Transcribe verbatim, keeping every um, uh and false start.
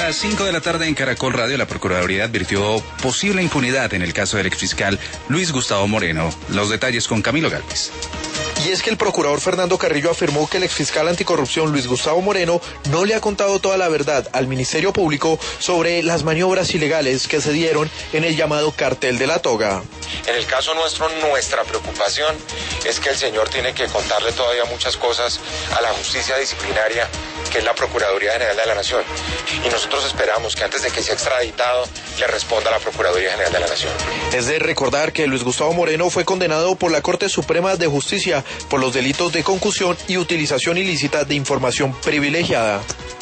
las cinco de la tarde en Caracol Radio, la Procuraduría advirtió posible impunidad en el caso del exfiscal Luis Gustavo Moreno. Los detalles con Camilo Gálvez. Y es que el procurador Fernando Carrillo afirmó que el exfiscal anticorrupción Luis Gustavo Moreno no le ha contado toda la verdad al Ministerio Público sobre las maniobras ilegales que se dieron en el llamado Cartel de la Toga. En el caso nuestro, nuestra preocupación es que el señor tiene que contarle todavía muchas cosas a la justicia disciplinaria, que es la Procuraduría General de la Nación. Y nosotros esperamos que antes de que sea extraditado, le responda a la Procuraduría General de la Nación. Es de recordar que Luis Gustavo Moreno fue condenado por la Corte Suprema de Justicia por los delitos de concusión y utilización ilícita de información privilegiada.